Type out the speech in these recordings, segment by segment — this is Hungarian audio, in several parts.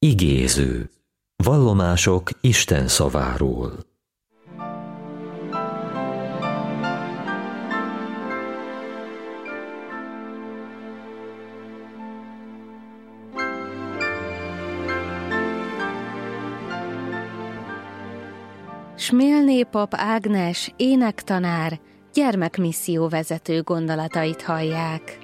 Igéző. Vallomások Isten szaváról. Smélné pap Ágnes, énektanár, gyermekmisszió vezető gondolatait hallják.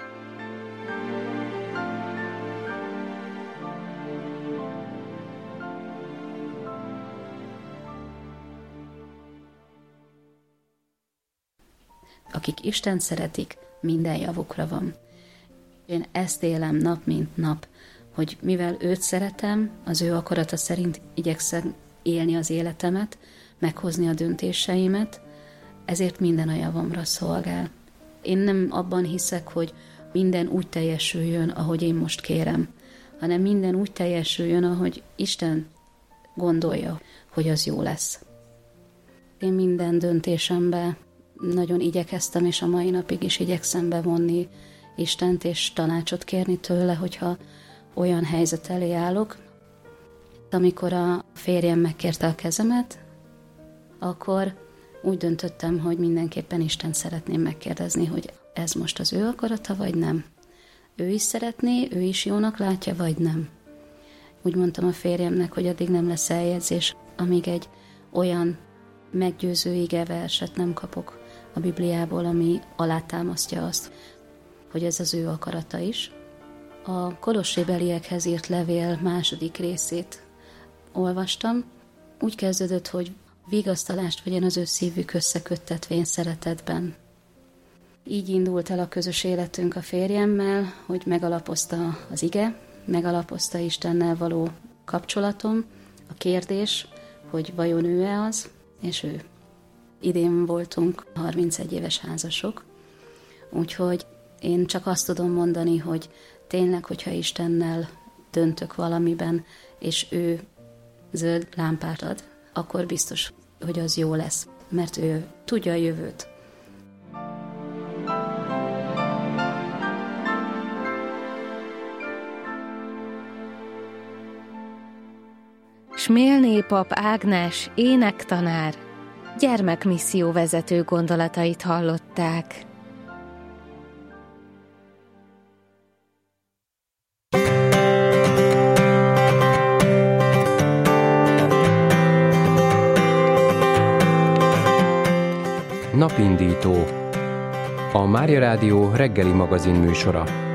Akik Istent szeretik, minden javukra van. Én ezt élem nap mint nap, hogy mivel őt szeretem, az ő akarata szerint igyekszem élni az életemet, meghozni a döntéseimet, ezért minden a javamra szolgál. Én nem abban hiszek, hogy minden úgy teljesüljön, ahogy én most kérem, hanem minden úgy teljesüljön, ahogy Isten gondolja, hogy az jó lesz. Én minden döntésembe nagyon igyekeztem, és a mai napig is igyekszem bevonni Istent, és tanácsot kérni tőle, hogyha olyan helyzet elé állok. Amikor a férjem megkérte a kezemet, akkor úgy döntöttem, hogy mindenképpen Istent szeretném megkérdezni, hogy ez most az ő akarata, vagy nem. Ő is szeretné, ő is jónak látja, vagy nem. Úgy mondtam a férjemnek, hogy addig nem lesz eljegyzés, amíg egy olyan meggyőző igeverset nem kapok a Bibliából, ami alátámasztja azt, hogy ez az ő akarata is. A Kolossébeliekhez írt levél második részét olvastam. Úgy kezdődött, hogy vigasztalást vegyen az ő szívük összeköttetvén szeretetben. Így indult el a közös életünk a férjemmel, hogy megalapozta az ige, megalapozta Istennel való kapcsolatom, a kérdés, hogy vajon ő-e az, és ő. Idén voltunk 31 éves házasok, úgyhogy én csak azt tudom mondani, hogy tényleg, hogyha Istennel döntök valamiben, és ő zöld lámpát ad, akkor biztos, hogy az jó lesz, mert ő tudja a jövőt. Smélné pap Ágnes, énektanár, gyermekmisszió vezető gondolatait hallották. Napindító. A Mária Rádió reggeli magazin műsora.